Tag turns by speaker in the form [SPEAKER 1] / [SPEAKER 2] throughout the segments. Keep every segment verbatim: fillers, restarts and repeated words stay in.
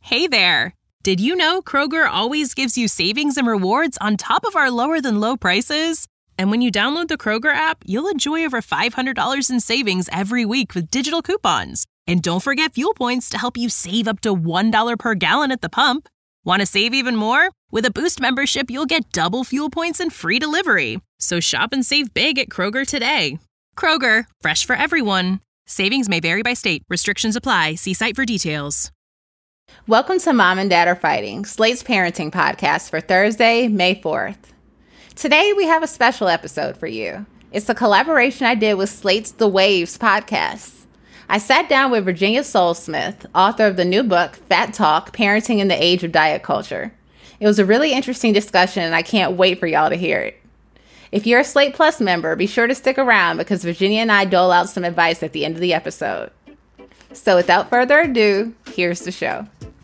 [SPEAKER 1] Hey there! Did you know Kroger always gives you savings and rewards on top of our lower-than-low prices? And when you download the Kroger app, you'll enjoy over five hundred dollars in savings every week with digital coupons. And don't forget fuel points to help you save up to one dollar per gallon at the pump. Want to save even more? With a Boost membership, you'll get double fuel points and free delivery. So shop and save big at Kroger today. Kroger, fresh for everyone. Savings may vary by state. Restrictions apply. See site for details.
[SPEAKER 2] Welcome to Mom and Dad Are Fighting, Slate's parenting podcast for Thursday, May fourth. Today, we have a special episode for you. It's a collaboration I did with Slate's The Waves podcast. I sat down with Virginia Sole-Smith, author of the new book, Fat Talk, Parenting in the Age of Diet Culture. It was a really interesting discussion, and I can't wait for y'all to hear it. If you're a Slate Plus member, be sure to stick around because Virginia and I dole out some advice at the end of the episode. So without further ado, here's the show.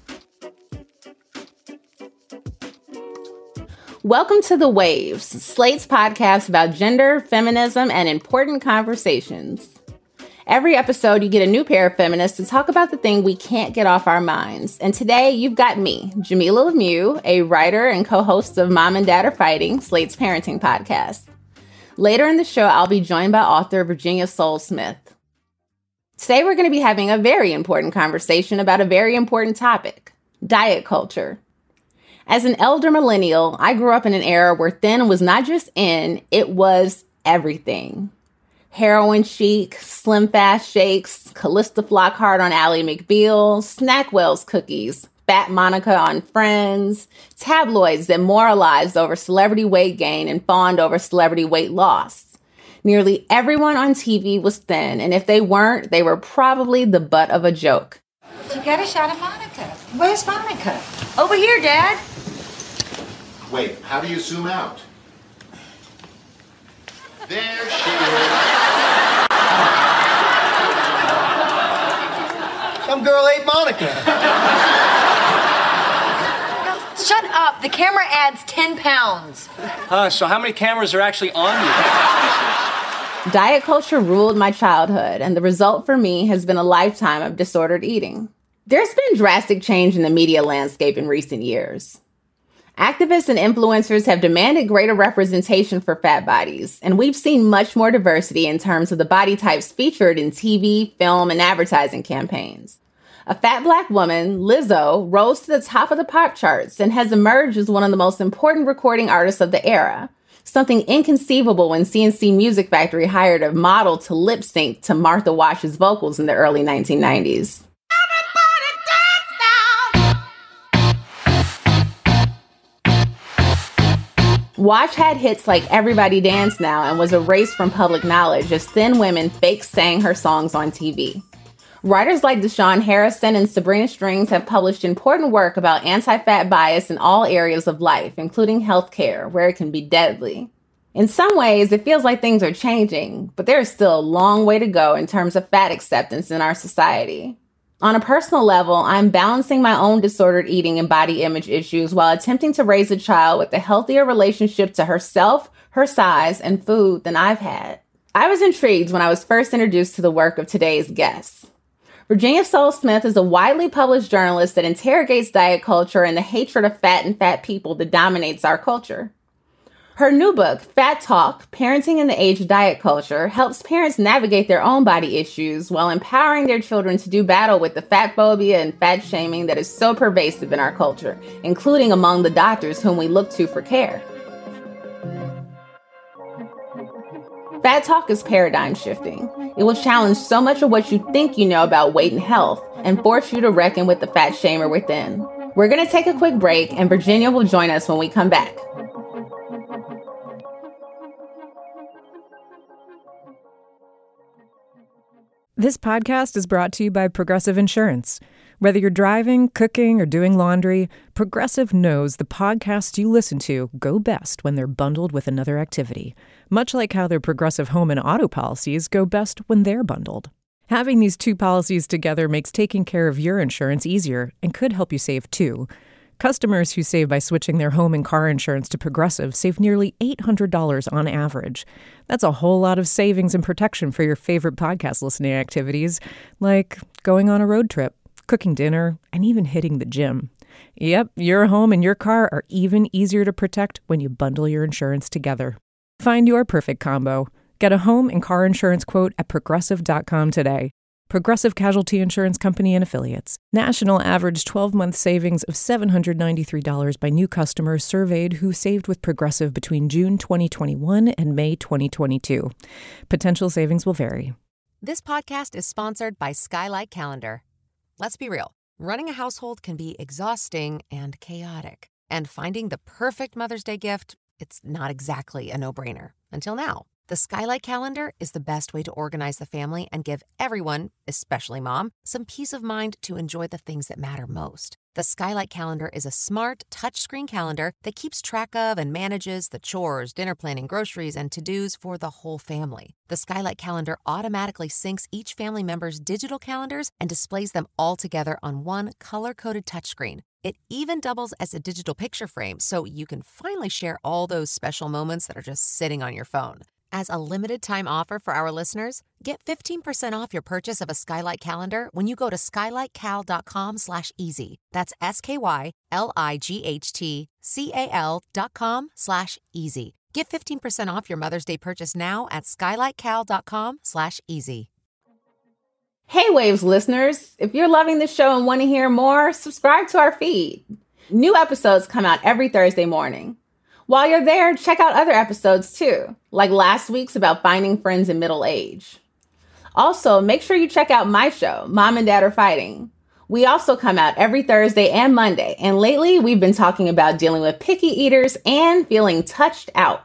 [SPEAKER 2] Welcome to The Waves, Slate's podcast about gender, feminism, and important conversations. Every episode, you get a new pair of feminists to talk about the thing we can't get off our minds. And today, you've got me, Jamilah Lemieux, a writer and co-host of Mom and Dad Are Fighting, Slate's parenting podcast. Later in the show, I'll be joined by author Virginia Sole-Smith. Today, we're going to be having a very important conversation about a very important topic, diet culture. As an elder millennial, I grew up in an era where thin was not just in, it was everything. Heroin chic, Slim Fast shakes, Callista Flockhart on Ally McBeal, Snackwell's cookies, Fat Monica on Friends, tabloids that moralized over celebrity weight gain and fawned over celebrity weight loss. Nearly everyone on T V was thin, and if they weren't, they were probably the butt of a joke.
[SPEAKER 3] You got a shot of Monica. Where's Monica? Over here, Dad.
[SPEAKER 4] Wait, how do you zoom out? There she is.
[SPEAKER 5] Some girl ate Monica.
[SPEAKER 3] Shut up. The camera adds ten pounds.
[SPEAKER 5] Huh, so how many cameras are actually on you?
[SPEAKER 2] Diet culture ruled my childhood, and the result for me has been a lifetime of disordered eating. There's been drastic change in the media landscape in recent years. Activists and influencers have demanded greater representation for fat bodies, and we've seen much more diversity in terms of the body types featured in T V, film, and advertising campaigns. A fat Black woman, Lizzo, rose to the top of the pop charts and has emerged as one of the most important recording artists of the era, something inconceivable when C and C Music Factory hired a model to lip sync to Martha Wash's vocals in the early nineteen nineties. Wash had hits like Everybody Dance Now and was erased from public knowledge as thin women fake sang her songs on T V. Writers like Deshaun Harrison and Sabrina Strings have published important work about anti-fat bias in all areas of life, including healthcare, where it can be deadly. In some ways, it feels like things are changing, but there is still a long way to go in terms of fat acceptance in our society. On a personal level, I'm balancing my own disordered eating and body image issues while attempting to raise a child with a healthier relationship to herself, her size, and food than I've had. I was intrigued when I was first introduced to the work of today's guests. Virginia Sole-Smith is a widely published journalist that interrogates diet culture and the hatred of fat and fat people that dominates our culture. Her new book, Fat Talk, Parenting in the Age of Diet Culture, helps parents navigate their own body issues while empowering their children to do battle with the fat phobia and fat shaming that is so pervasive in our culture, including among the doctors whom we look to for care. Fat Talk is paradigm shifting. It will challenge so much of what you think you know about weight and health and force you to reckon with the fat shamer within. We're going to take a quick break, and Virginia will join us when we come back.
[SPEAKER 6] This podcast is brought to you by Progressive Insurance. Whether you're driving, cooking, or doing laundry, Progressive knows the podcasts you listen to go best when they're bundled with another activity, much like how their Progressive home and auto policies go best when they're bundled. Having these two policies together makes taking care of your insurance easier and could help you save too. Customers who save by switching their home and car insurance to Progressive save nearly eight hundred dollars on average. That's a whole lot of savings and protection for your favorite podcast listening activities, like going on a road trip, cooking dinner, and even hitting the gym. Yep, your home and your car are even easier to protect when you bundle your insurance together. Find your perfect combo. Get a home and car insurance quote at Progressive dot com today. Progressive Casualty Insurance Company and Affiliates. National average twelve-month savings of seven hundred ninety-three dollars by new customers surveyed who saved with Progressive between June twenty twenty-one and May twenty twenty-two. Potential savings will vary.
[SPEAKER 7] This podcast is sponsored by Skylight Calendar. Let's be real. Running a household can be exhausting and chaotic. And finding the perfect Mother's Day gift, it's not exactly a no-brainer. Until now. The Skylight Calendar is the best way to organize the family and give everyone, especially mom, some peace of mind to enjoy the things that matter most. The Skylight Calendar is a smart, touchscreen calendar that keeps track of and manages the chores, dinner planning, groceries, and to-dos for the whole family. The Skylight Calendar automatically syncs each family member's digital calendars and displays them all together on one color-coded touchscreen. It even doubles as a digital picture frame, so you can finally share all those special moments that are just sitting on your phone. As a limited-time offer for our listeners, get fifteen percent off your purchase of a Skylight Calendar when you go to skylightcal.com slash easy. That's S-K-Y-L-I-G-H-T-C-A-L dot com slash easy. Get fifteen percent off your Mother's Day purchase now at skylightcal.com slash easy.
[SPEAKER 2] Hey Waves listeners, if you're loving the show and want to hear more, subscribe to our feed. New episodes come out every Thursday morning. While you're there, check out other episodes too, like last week's about finding friends in middle age. Also, make sure you check out my show, Mom and Dad Are Fighting. We also come out every Thursday and Monday, and lately we've been talking about dealing with picky eaters and feeling touched out.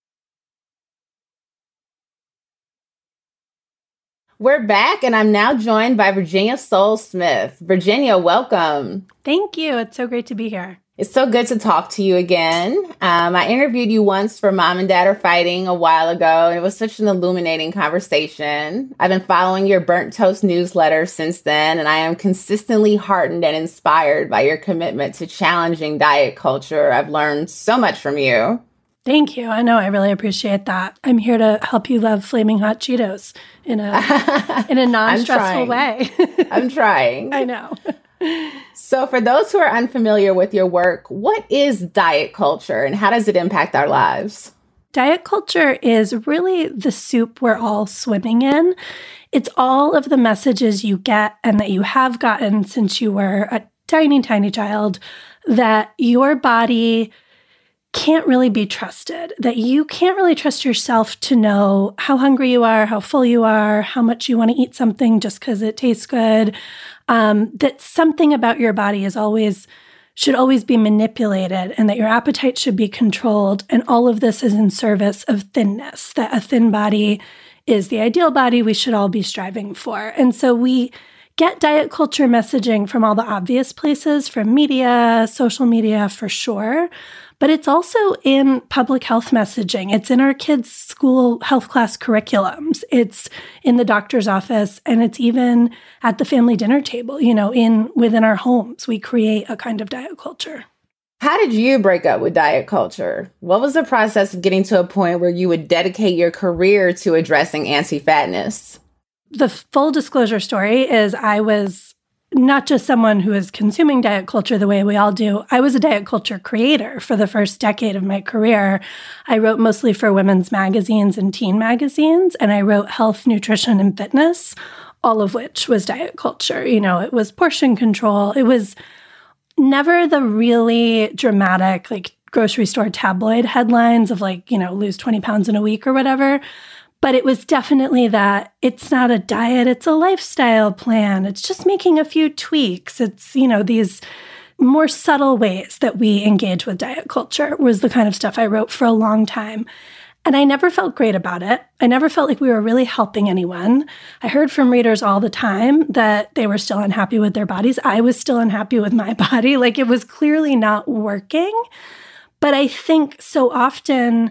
[SPEAKER 2] We're back, and I'm now joined by Virginia Sowles-Smith. Virginia, welcome.
[SPEAKER 8] Thank you. It's so great to be here.
[SPEAKER 2] It's so good to talk to you again. Um, I interviewed you once for Mom and Dad Are Fighting a while ago. It was such an illuminating conversation. I've been following your Burnt Toast newsletter since then, and I am consistently heartened and inspired by your commitment to challenging diet culture. I've learned so much from you.
[SPEAKER 8] Thank you. I know. I really appreciate that. I'm here to help you love flaming hot Cheetos in a in a non-stressful way.
[SPEAKER 2] I'm trying.
[SPEAKER 8] I know.
[SPEAKER 2] So for those who are unfamiliar with your work, what is diet culture and how does it impact our lives?
[SPEAKER 8] Diet culture is really the soup we're all swimming in. It's all of the messages you get and that you have gotten since you were a tiny, tiny child that your body can't really be trusted, that you can't really trust yourself to know how hungry you are, how full you are, how much you want to eat something just because it tastes good, um, that something about your body is always, should always be manipulated and that your appetite should be controlled. And all of this is in service of thinness, that a thin body is the ideal body we should all be striving for. And so we get diet culture messaging from all the obvious places, from media, social media for sure. But it's also in public health messaging. It's in our kids' school health class curriculums. It's in the doctor's office, and it's even at the family dinner table, you know, in within our homes. We create a kind of diet culture.
[SPEAKER 2] How did you break up with diet culture? What was the process of getting to a point where you would dedicate your career to addressing anti-fatness?
[SPEAKER 8] The full disclosure story is I was not just someone who is consuming diet culture the way we all do. I was a diet culture creator for the first decade of my career. I wrote mostly for women's magazines and teen magazines, and I wrote health, nutrition, and fitness, all of which was diet culture. You know, it was portion control. It was never the really dramatic, like, grocery store tabloid headlines of, like, you know, lose twenty pounds in a week or whatever. But it was definitely that it's not a diet, it's a lifestyle plan. It's just making a few tweaks. It's, you know, these more subtle ways that we engage with diet culture was the kind of stuff I wrote for a long time. And I never felt great about it. I never felt like we were really helping anyone. I heard from readers all the time that they were still unhappy with their bodies. I was still unhappy with my body. Like, it was clearly not working. But I think so often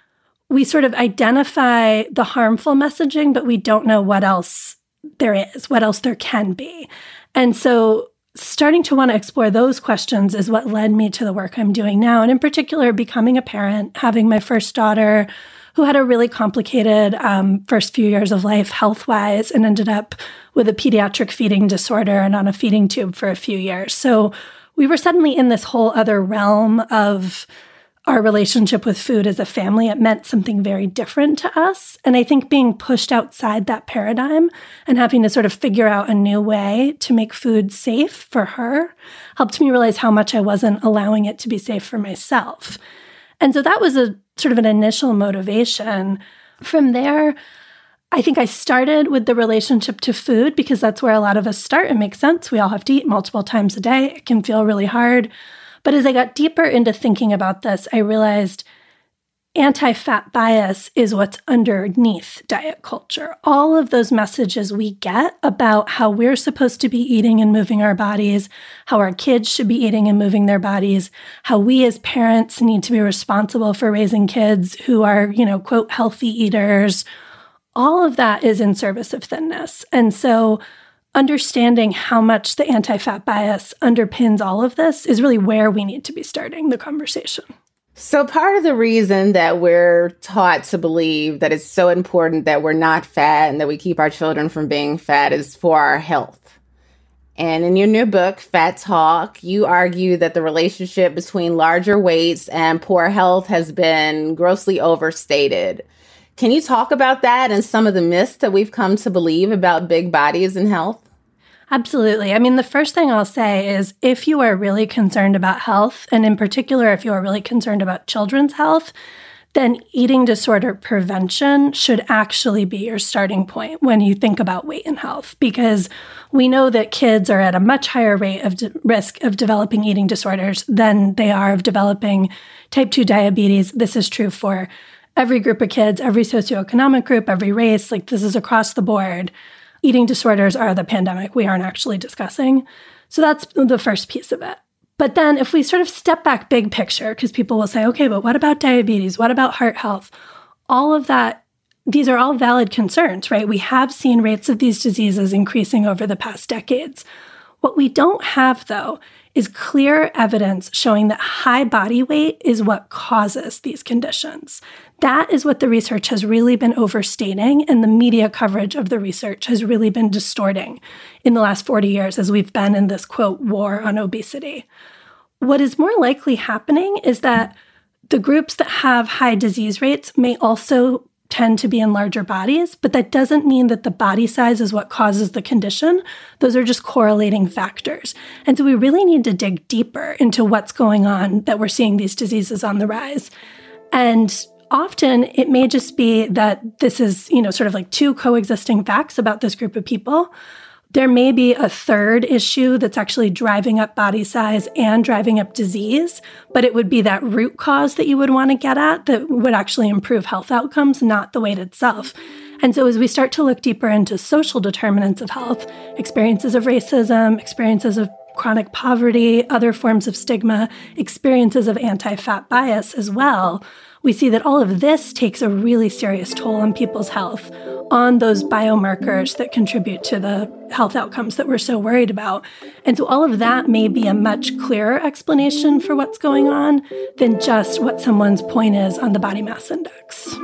[SPEAKER 8] we sort of identify the harmful messaging, but we don't know what else there is, what else there can be. And so starting to want to explore those questions is what led me to the work I'm doing now. And in particular, becoming a parent, having my first daughter, who had a really complicated um, first few years of life health-wise and ended up with a pediatric feeding disorder and on a feeding tube for a few years. So we were suddenly in this whole other realm of our relationship with food as a family. It meant something very different to us. And I think being pushed outside that paradigm and having to sort of figure out a new way to make food safe for her helped me realize how much I wasn't allowing it to be safe for myself. And so that was a sort of an initial motivation. From there, I think I started with the relationship to food because that's where a lot of us start. It makes sense. We all have to eat multiple times a day. It can feel really hard. But as I got deeper into thinking about this, I realized anti-fat bias is what's underneath diet culture. All of those messages we get about how we're supposed to be eating and moving our bodies, how our kids should be eating and moving their bodies, how we as parents need to be responsible for raising kids who are, you know, quote, healthy eaters. All of that is in service of thinness. And so understanding how much the anti-fat bias underpins all of this is really where we need to be starting the conversation.
[SPEAKER 2] So part of the reason that we're taught to believe that it's so important that we're not fat and that we keep our children from being fat is for our health. And in your new book, Fat Talk, you argue that the relationship between larger weights and poor health has been grossly overstated. Can you talk about that and some of the myths that we've come to believe about big bodies and health?
[SPEAKER 8] Absolutely. I mean, the first thing I'll say is if you are really concerned about health, and in particular, if you are really concerned about children's health, then eating disorder prevention should actually be your starting point when you think about weight and health, because we know that kids are at a much higher rate of de- risk of developing eating disorders than they are of developing type two diabetes. This is true for every group of kids, every socioeconomic group, every race. Like, this is across the board. Eating disorders are the pandemic we aren't actually discussing. So that's the first piece of it. But then if we sort of step back big picture, because people will say, okay, but what about diabetes? What about heart health? All of that, these are all valid concerns, right? We have seen rates of these diseases increasing over the past decades. What we don't have, though, is clear evidence showing that high body weight is what causes these conditions. That is what the research has really been overstating, and the media coverage of the research has really been distorting in the last forty years as we've been in this, quote, war on obesity. What is more likely happening is that the groups that have high disease rates may also tend to be in larger bodies, but that doesn't mean that the body size is what causes the condition. Those are just correlating factors. And so we really need to dig deeper into what's going on that we're seeing these diseases on the rise. And often it may just be that this is, you know, sort of like two coexisting facts about this group of people. There may be a third issue that's actually driving up body size and driving up disease, but it would be that root cause that you would want to get at that would actually improve health outcomes, not the weight itself. And so as we start to look deeper into social determinants of health, experiences of racism, experiences of chronic poverty, other forms of stigma, experiences of anti-fat bias as well, we see that all of this takes a really serious toll on people's health, on those biomarkers that contribute to the health outcomes that we're so worried about. And so all of that may be a much clearer explanation for what's going on than just what someone's point is on the body mass index.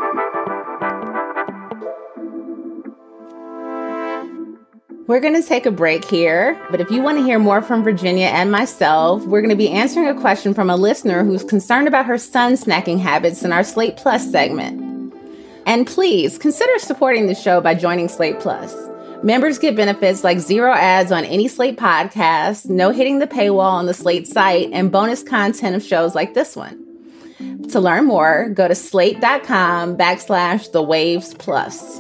[SPEAKER 2] We're going to take a break here, but if you want to hear more from Virginia and myself, we're going to be answering a question from a listener who's concerned about her son's snacking habits in our Slate Plus segment. And please consider supporting the show by joining Slate Plus. Members get benefits like zero ads on any Slate podcast, no hitting the paywall on the Slate site, and bonus content of shows like this one. To learn more, go to slate.com backslash the waves plus.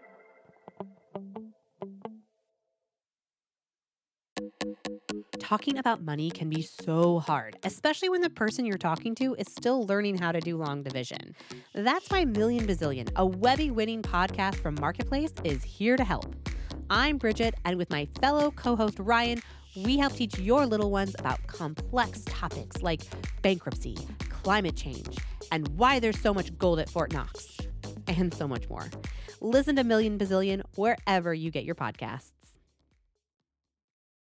[SPEAKER 9] Talking about money can be so hard, especially when the person you're talking to is still learning how to do long division. That's why Million Bazillion, a Webby-winning podcast from Marketplace, is here to help. I'm Bridget, and with my fellow co-host Ryan, we help teach your little ones about complex topics like bankruptcy, climate change, and why there's so much gold at Fort Knox, and so much more. Listen to Million Bazillion wherever you get your podcasts.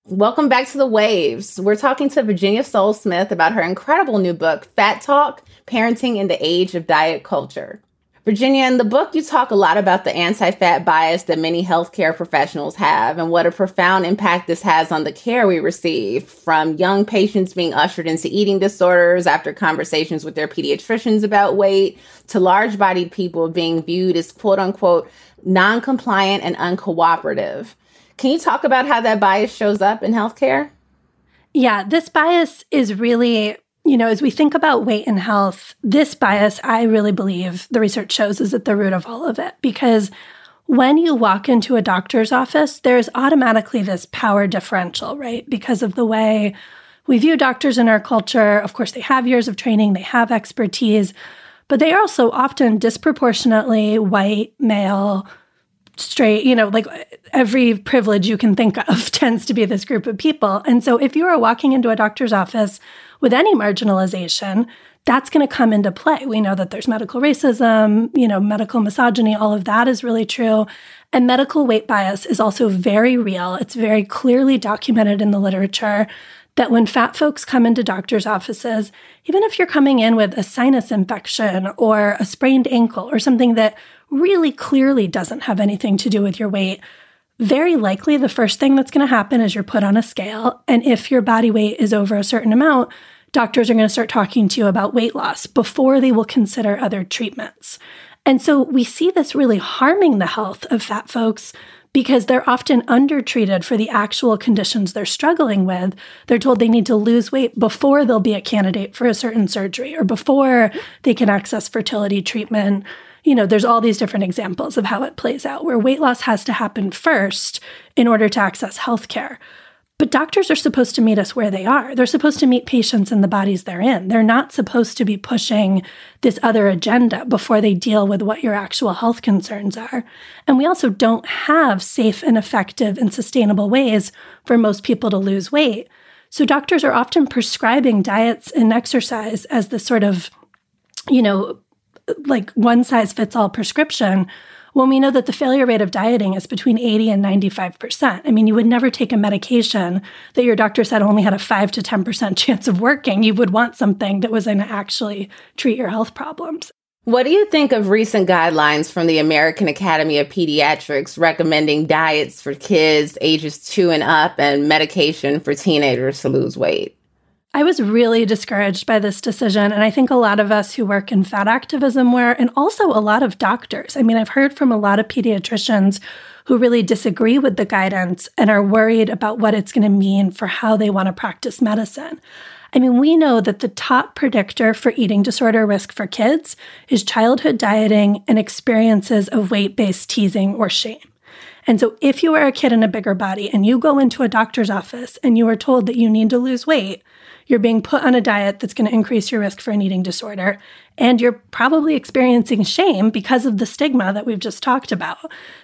[SPEAKER 2] Welcome back to The Waves. We're talking to Virginia Sole-Smith about her incredible new book, Fat Talk: Parenting in the Age of Diet Culture. Virginia, in the book, you talk a lot about the anti-fat bias that many healthcare professionals have and what a profound impact this has on the care we receive, from young patients being ushered into eating disorders after conversations with their pediatricians about weight, to large-bodied people being viewed as quote-unquote non-compliant and uncooperative. Can you talk about how that bias shows up in healthcare?
[SPEAKER 8] Yeah, this bias is really, you know, as we think about weight and health, this bias, I really believe the research shows, is at the root of all of it. Because when you walk into a doctor's office, there's automatically this power differential, right? Because of the way we view doctors in our culture. Of course, they have years of training, they have expertise, but they are also often disproportionately white, male, straight, you know, like every privilege you can think of tends to be this group of people. And so if you are walking into a doctor's office with any marginalization, that's going to come into play. We know that there's medical racism, you know, medical misogyny, all of that is really true. And medical weight bias is also very real. It's very clearly documented in the literature that when fat folks come into doctor's offices, even if you're coming in with a sinus infection or a sprained ankle or something that really clearly doesn't have anything to do with your weight, very likely the first thing that's going to happen is you're put on a scale. And if your body weight is over a certain amount, doctors are going to start talking to you about weight loss before they will consider other treatments. And so we see this really harming the health of fat folks because they're often undertreated for the actual conditions they're struggling with. They're told they need to lose weight before they'll be a candidate for a certain surgery or before they can access fertility treatment. You know, there's all these different examples of how it plays out, where weight loss has to happen first in order to access healthcare. But doctors are supposed to meet us where they are. They're supposed to meet patients in the bodies they're in. They're not supposed to be pushing this other agenda before they deal with what your actual health concerns are. And we also don't have safe and effective and sustainable ways for most people to lose weight. So doctors are often prescribing diets and exercise as the sort of, you know, like one-size-fits-all prescription, when we know that the failure rate of dieting is between eighty and ninety-five percent. I mean, you would never take a medication that your doctor said only had a five to ten percent chance of working. You would want something that was going to actually treat your health problems.
[SPEAKER 2] What do you think of recent guidelines from the American Academy of Pediatrics recommending diets for kids ages two and up and medication for teenagers to lose weight?
[SPEAKER 8] I was really discouraged by this decision, and I think a lot of us who work in fat activism were, and also a lot of doctors. I mean, I've heard from a lot of pediatricians who really disagree with the guidance and are worried about what it's going to mean for how they want to practice medicine. I mean, we know that the top predictor for eating disorder risk for kids is childhood dieting and experiences of weight-based teasing or shame. And so if you are a kid in a bigger body and you go into a doctor's office and you are told that you need to lose weight, you're being put on a diet that's going to increase your risk for an eating disorder, and you're probably experiencing shame because of the stigma that we've just talked about.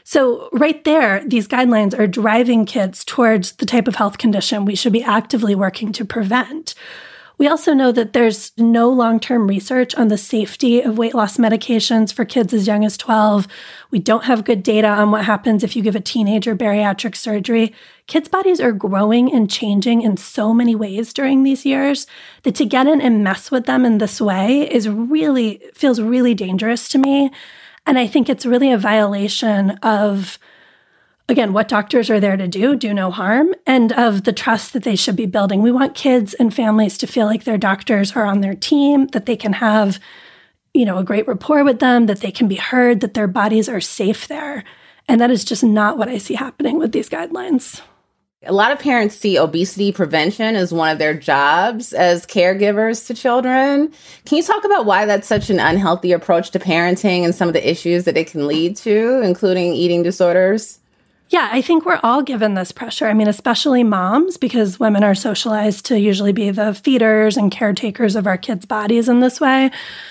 [SPEAKER 8] So right there, these guidelines are driving kids towards the type of health condition we should be actively working to prevent. We also know that there's no long-term research on the safety of weight loss medications for kids as young as twelve. We don't have good data on what happens if you give a teenager bariatric surgery. Kids' bodies are growing and changing in so many ways during these years that to get in and mess with them in this way is really, feels really dangerous to me. And I think it's really a violation of, again, what doctors are there to do, do no harm, and of the trust that they should be building. We want kids and families to feel like their doctors are on their team, that they can have, you know, a great rapport with them, that they can be heard, that their bodies are safe there. And that is just not what I see happening with these guidelines.
[SPEAKER 2] A lot of parents see obesity prevention as one of their jobs as caregivers to children. Can you talk about why that's such an unhealthy approach to parenting and some of the issues that it can lead to, including eating disorders?
[SPEAKER 8] Yeah, I think we're all given this pressure. I mean, especially moms, because women are socialized to usually be the feeders and caretakers of our kids' bodies in this way.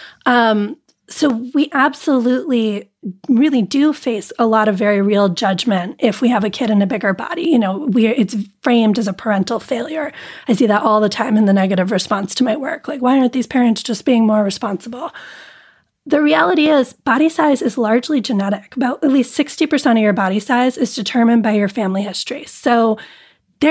[SPEAKER 8] Um, so we absolutely really do face a lot of very real judgment if we have a kid in a bigger body. You know, we it's framed as a parental failure. I see that all the time in the negative response to my work. Like, why aren't these parents just being more responsible? The reality is body size is largely genetic. About at least sixty percent of your body size is determined by your family history. So there's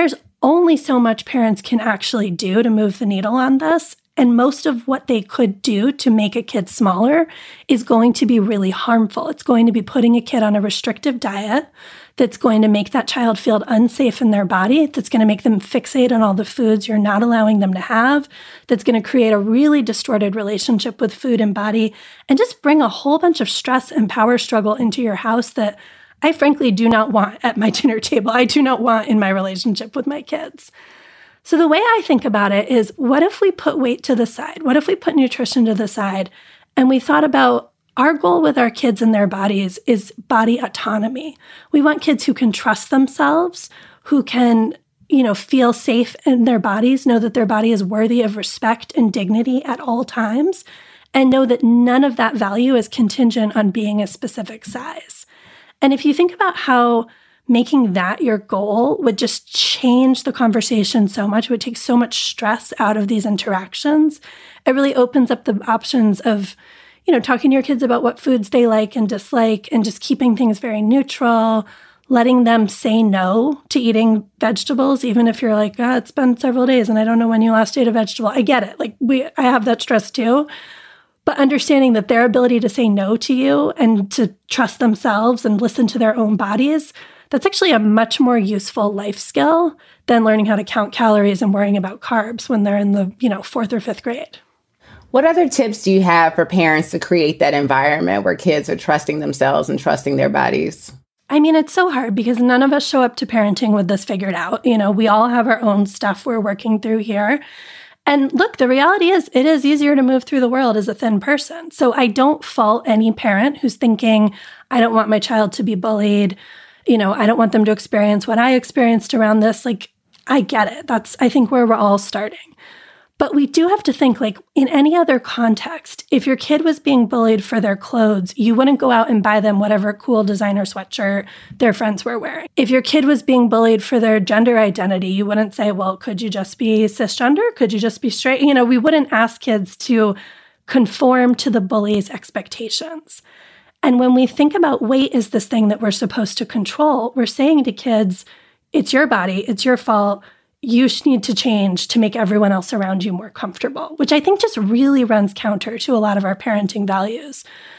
[SPEAKER 8] only so much parents can actually do to move the needle on this. And most of what they could do to make a kid smaller is going to be really harmful. It's going to be putting a kid on a restrictive diet that's going to make that child feel unsafe in their body, that's going to make them fixate on all the foods you're not allowing them to have, that's going to create a really distorted relationship with food and body, and just bring a whole bunch of stress and power struggle into your house that I frankly do not want at my dinner table. I do not want in my relationship with my kids. So the way I think about it is, what if we put weight to the side? What if we put nutrition to the side and we thought about our goal with our kids and their bodies is body autonomy. We want kids who can trust themselves, who can, you know, feel safe in their bodies, know that their body is worthy of respect and dignity at all times, and know that none of that value is contingent on being a specific size. And if you think about how making that your goal would just change the conversation so much, would take so much stress out of these interactions, it really opens up the options of, you know, talking to your kids about what foods they like and dislike, and just keeping things very neutral, letting them say no to eating vegetables, even if you're like, oh, it's been several days and I don't know when you last ate a vegetable. I get it. Like, we, I have that stress too. But understanding that their ability to say no to you and to trust themselves and listen to their own bodies, that's actually a much more useful life skill than learning how to count calories and worrying about carbs when they're in the, you know, fourth or fifth grade.
[SPEAKER 2] What other tips do you have for parents to create that environment where kids are trusting themselves and trusting their bodies?
[SPEAKER 8] I mean, it's so hard because none of us show up to parenting with this figured out. You know, we all have our own stuff we're working through here. And look, the reality is it is easier to move through the world as a thin person. So I don't fault any parent who's thinking, I don't want my child to be bullied. You know, I don't want them to experience what I experienced around this. Like, I get it. That's, I think, where we're all starting. But we do have to think, like, in any other context, if your kid was being bullied for their clothes, you wouldn't go out and buy them whatever cool designer sweatshirt their friends were wearing. If your kid was being bullied for their gender identity, you wouldn't say, well, could you just be cisgender? Could you just be straight? You know, we wouldn't ask kids to conform to the bully's expectations. And when we think about weight as this thing that we're supposed to control, we're saying to kids, it's your body, it's your fault. You need to change to make everyone else around you more comfortable, which I think just really runs counter to a lot of our parenting values.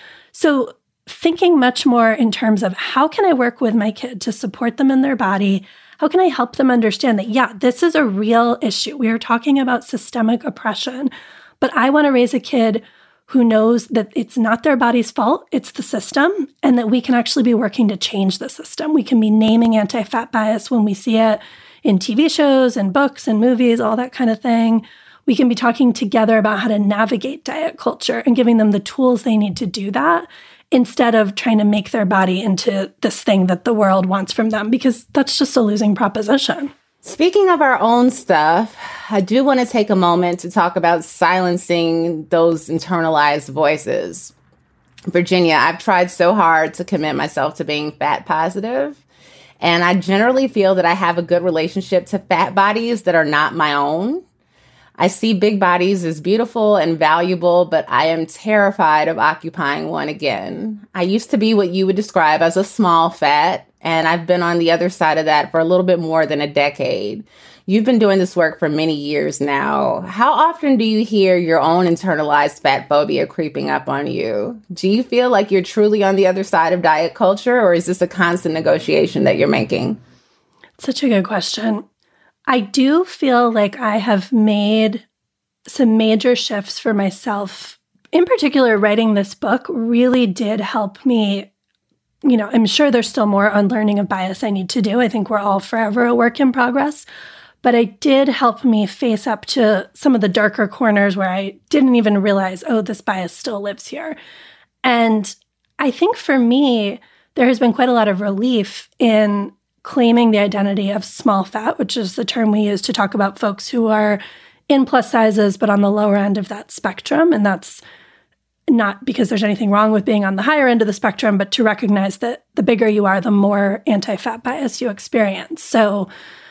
[SPEAKER 8] So thinking much more in terms of, how can I work with my kid to support them in their body? How can I help them understand that, yeah, this is a real issue. We are talking about systemic oppression, but I want to raise a kid who knows that it's not their body's fault, it's the system, and that we can actually be working to change the system. We can be naming anti-fat bias when we see it in T V shows and books and movies, all that kind of thing. We can be talking together about how to navigate diet culture and giving them the tools they need to do that, instead of trying to make their body into this thing that the world wants from them, because that's just a losing proposition.
[SPEAKER 2] Speaking of our own stuff, I do want to take a moment to talk about silencing those internalized voices. Virginia, I've tried so hard to commit myself to being fat positive. And I generally feel that I have a good relationship to fat bodies that are not my own. I see big bodies as beautiful and valuable, but I am terrified of occupying one again. I used to be what you would describe as a small fat, and I've been on the other side of that for a little bit more than a decade. You've been doing this work for many years now. How often do you hear your own internalized fat phobia creeping up on you? Do you feel like you're truly on the other side of diet culture, or is this a constant negotiation that you're making?
[SPEAKER 8] Such a good question. I do feel like I have made some major shifts for myself. In particular, writing this book really did help me. You know, I'm sure there's still more unlearning of bias I need to do. I think we're all forever a work in progress. But it did help me face up to some of the darker corners where I didn't even realize, oh, this bias still lives here. And I think for me, there has been quite a lot of relief in claiming the identity of small fat, which is the term we use to talk about folks who are in plus sizes, but on the lower end of that spectrum. And that's not because there's anything wrong with being on the higher end of the spectrum, but to recognize that the bigger you are, the more anti-fat bias you experience. So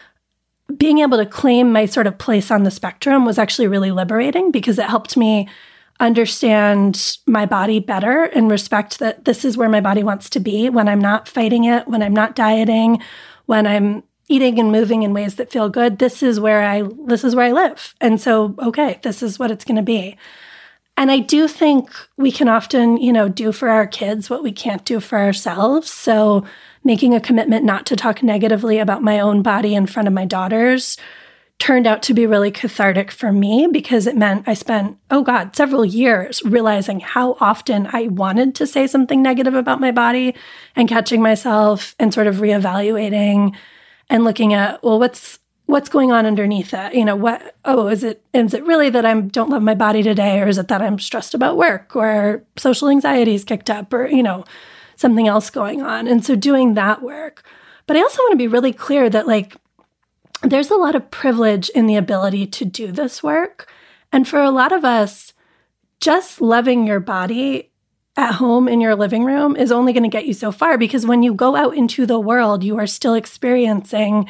[SPEAKER 8] being able to claim my sort of place on the spectrum was actually really liberating, because it helped me understand my body better and respect that this is where my body wants to be when I'm not fighting it, when I'm not dieting, when I'm eating and moving in ways that feel good, this is where I this is where I live. And so, okay, this is what it's going to be. And I do think we can often, you know, do for our kids what we can't do for ourselves. So making a commitment not to talk negatively about my own body in front of my daughters turned out to be really cathartic for me, because it meant I spent, oh God, several years realizing how often I wanted to say something negative about my body and catching myself and sort of reevaluating and looking at, well, what's what's going on underneath that? You know, what, oh, is it is it really that I don't love my body today? Or is it that I'm stressed about work, or social anxiety is kicked up, or, you know, something else going on? And so doing that work. But I also want to be really clear that, like, there's a lot of privilege in the ability to do this work. And for a lot of us, just loving your body at home in your living room is only going to get you so far, because when you go out into the world, you are still experiencing,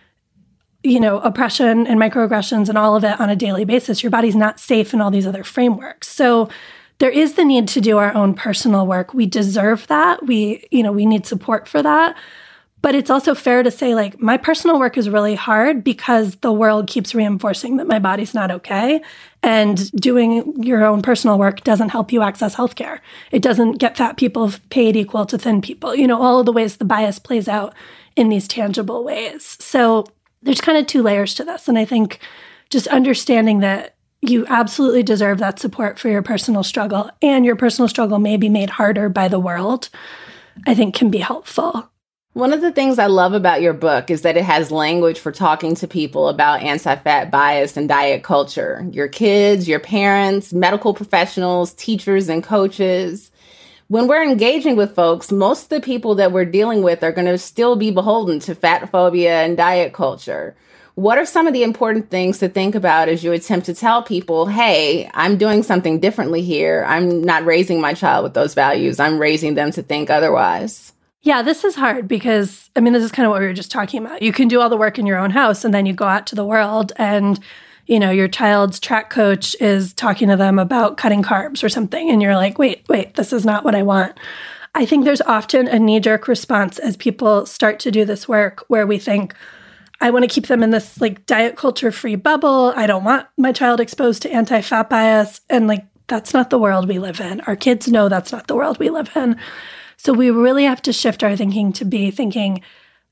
[SPEAKER 8] you know, oppression and microaggressions and all of it on a daily basis. Your body's not safe in all these other frameworks. So there is the need to do our own personal work. We deserve that. We, you know, we need support for that. But it's also fair to say, like, my personal work is really hard because the world keeps reinforcing that my body's not okay. And doing your own personal work doesn't help you access healthcare. It doesn't get fat people paid equal to thin people. You know, all of the ways the bias plays out in these tangible ways. So there's kind of two layers to this. And I think just understanding that you absolutely deserve that support for your personal struggle, and your personal struggle may be made harder by the world, I think can be helpful.
[SPEAKER 2] One of the things I love about your book is that it has language for talking to people about anti-fat bias and diet culture. Your kids, your parents, medical professionals, teachers, and coaches. When we're engaging with folks, most of the people that we're dealing with are going to still be beholden to fat phobia and diet culture. What are some of the important things to think about as you attempt to tell people, hey, I'm doing something differently here. I'm not raising my child with those values. I'm raising them to think otherwise.
[SPEAKER 8] Yeah, this is hard because, I mean, this is kind of what we were just talking about. You can do all the work in your own house, and then you go out to the world and, you know, your child's track coach is talking to them about cutting carbs or something. And you're like, wait, wait, this is not what I want. I think there's often a knee-jerk response as people start to do this work where we think, I want to keep them in this like diet culture free bubble. I don't want my child exposed to anti-fat bias. And like, that's not the world we live in. Our kids know that's not the world we live in. So we really have to shift our thinking to be thinking,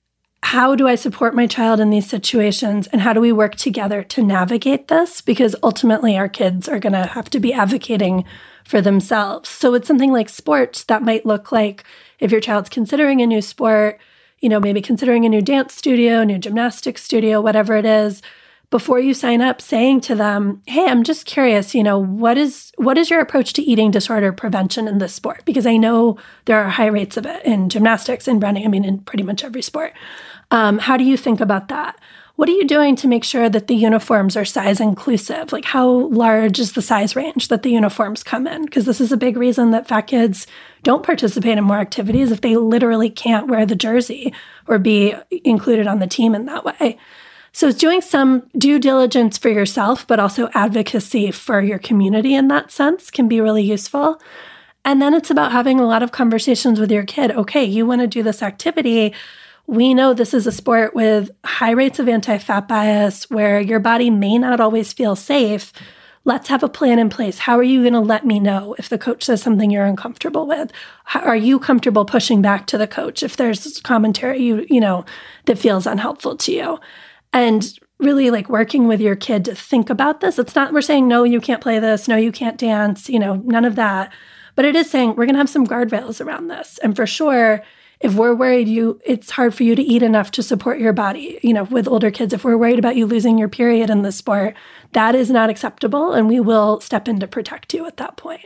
[SPEAKER 8] how do I support my child in these situations? And how do we work together to navigate this? Because ultimately our kids are going to have to be advocating for themselves. So it's something like sports that might look like, if your child's considering a new sport, you know, maybe considering a new dance studio, new gymnastics studio, whatever it is, before you sign up, saying to them, hey, I'm just curious, you know, what is what is your approach to eating disorder prevention in this sport? Because I know there are high rates of it in gymnastics and running, I mean, in pretty much every sport. Um, how do you think about that? What are you doing to make sure that the uniforms are size inclusive? Like, how large is the size range that the uniforms come in? Because this is a big reason that fat kids don't participate in more activities if they literally can't wear the jersey or be included on the team in that way. So it's doing some due diligence for yourself, but also advocacy for your community in that sense can be really useful. And then it's about having a lot of conversations with your kid. Okay, you want to do this activity. We know this is a sport with high rates of anti-fat bias where your body may not always feel safe. Let's have a plan in place. How are you going to let me know if the coach says something you're uncomfortable with? How, are you comfortable pushing back to the coach if there's commentary you you know that feels unhelpful to you? And really like working with your kid to think about this. It's not we're saying, no, you can't play this. No, you can't dance. You know, none of that. But it is saying we're going to have some guardrails around this. And for sure, if we're worried you, it's hard for you to eat enough to support your body, you know, with older kids, if we're worried about you losing your period in the sport, that is not acceptable. And we will step in to protect you at that point.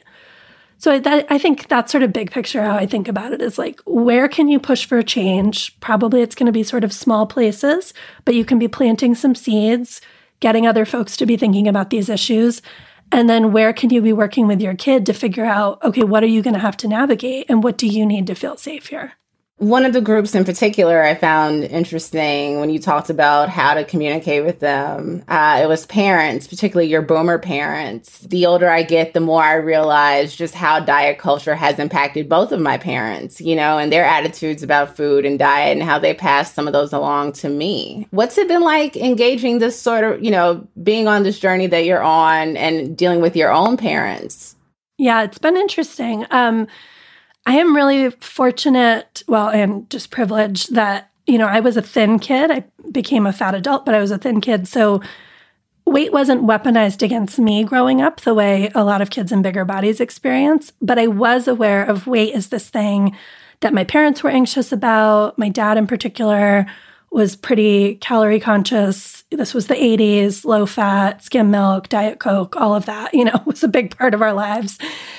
[SPEAKER 8] So that, I think that's sort of big picture how I think about it is like, where can you push for change? Probably it's going to be sort of small places, but you can be planting some seeds, getting other folks to be thinking about these issues. And then where can you be working with your kid to figure out, okay, what are you going to have to navigate and what do you need to feel safe here?
[SPEAKER 2] One of the groups in particular I found interesting when you talked about how to communicate with them. Uh, it was parents, particularly your boomer parents. The older I get, the more I realize just how diet culture has impacted both of my parents, you know, and their attitudes about food and diet and how they passed some of those along to me. What's it been like engaging this sort of, you know, being on this journey that you're on and dealing with your own parents?
[SPEAKER 8] Yeah, it's been interesting. Um, I am really fortunate, well, and just privileged that, you know, I was a thin kid. I became a fat adult, but I was a thin kid. So weight wasn't weaponized against me growing up the way a lot of kids in bigger bodies experience. But I was aware of weight as this thing that my parents were anxious about. My dad in particular was pretty calorie conscious. This was the eighties, low fat, skim milk, Diet Coke, all of that, you know, was a big part of our lives.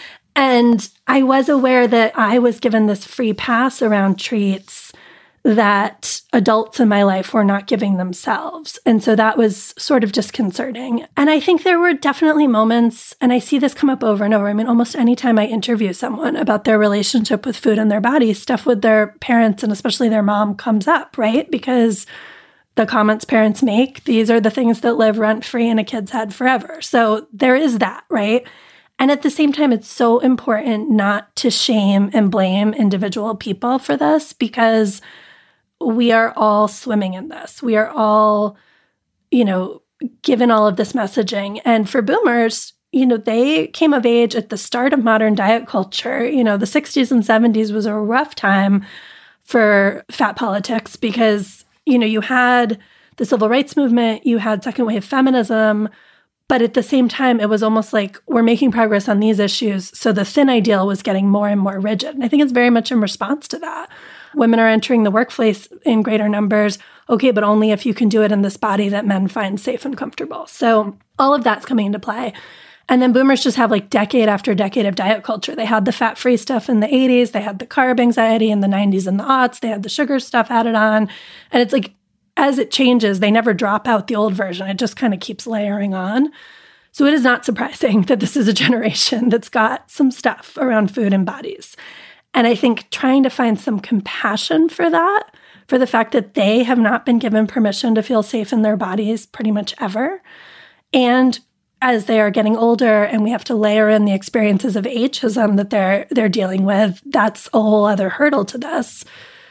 [SPEAKER 8] And I was aware that I was given this free pass around treats that adults in my life were not giving themselves. And so that was sort of disconcerting. And I think there were definitely moments, and I see this come up over and over. I mean, almost anytime I interview someone about their relationship with food and their body, stuff with their parents and especially their mom comes up, right? Because the comments parents make, these are the things that live rent-free in a kid's head forever. So there is that, right? And at the same time, it's so important not to shame and blame individual people for this because we are all swimming in this. We are all, you know, given all of this messaging. And for boomers, you know, they came of age at the start of modern diet culture. You know, the sixties and seventies was a rough time for fat politics because, you know, you had the civil rights movement, you had second wave feminism, but at the same time, it was almost like we're making progress on these issues. So the thin ideal was getting more and more rigid. And I think it's very much in response to that. Women are entering the workplace in greater numbers. Okay, but only if you can do it in this body that men find safe and comfortable. So all of that's coming into play. And then boomers just have like decade after decade of diet culture. They had the fat-free stuff in the eighties. They had the carb anxiety in the nineties and the aughts. They had the sugar stuff added on. And it's like, as it changes, they never drop out the old version. It just kind of keeps layering on. So it is not surprising that this is a generation that's got some stuff around food and bodies. And I think trying to find some compassion for that, for the fact that they have not been given permission to feel safe in their bodies pretty much ever. And as they are getting older and we have to layer in the experiences of ageism that they're they're dealing with, that's a whole other hurdle to this.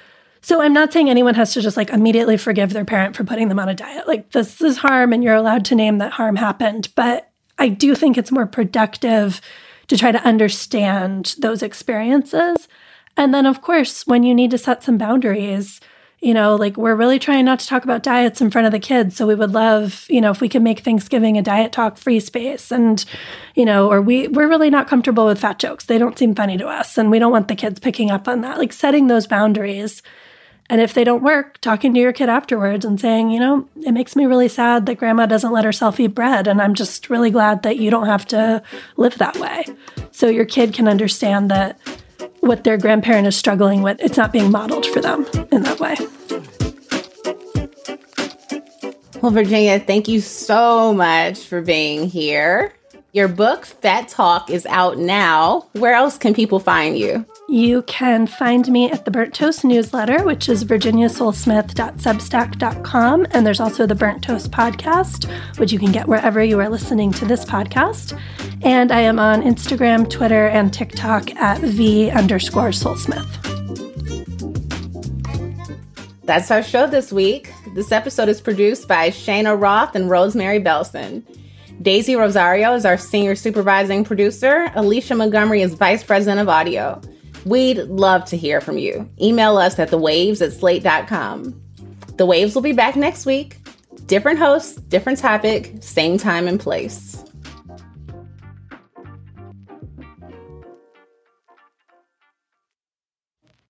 [SPEAKER 8] So I'm not saying anyone has to just like immediately forgive their parent for putting them on a diet. Like this is harm and you're allowed to name that harm happened. But I do think it's more productive to try to understand those experiences. And then, of course, when you need to set some boundaries, you know, like we're really trying not to talk about diets in front of the kids. So we would love, you know, if we could make Thanksgiving a diet talk free space and, you know, or we, we're really not comfortable with fat jokes. They don't seem funny to us. And we don't want the kids picking up on that, like setting those boundaries. And if they don't work, talking to your kid afterwards and saying, you know, it makes me really sad that grandma doesn't let herself eat bread. And I'm just really glad that you don't have to live that way. So your kid can understand that what their grandparent is struggling with, it's not being modeled for them in that way.
[SPEAKER 2] Well, Virginia, thank you so much for being here. Your book, Fat Talk, is out now. Where else can people find you?
[SPEAKER 8] You can find me at the Burnt Toast newsletter, which is virginia soul smith dot substack dot com. And there's also the Burnt Toast podcast, which you can get wherever you are listening to this podcast. And I am on Instagram, Twitter, and TikTok at V underscore soulsmith.
[SPEAKER 2] That's our show this week. This episode is produced by Shayna Roth and Rosemary Belson. Daisy Rosario is our senior supervising producer. Alicia Montgomery is vice president of audio. We'd love to hear from you. Email us at the waves at slate dot com. The Waves will be back next week. Different hosts, different topic, same time and place.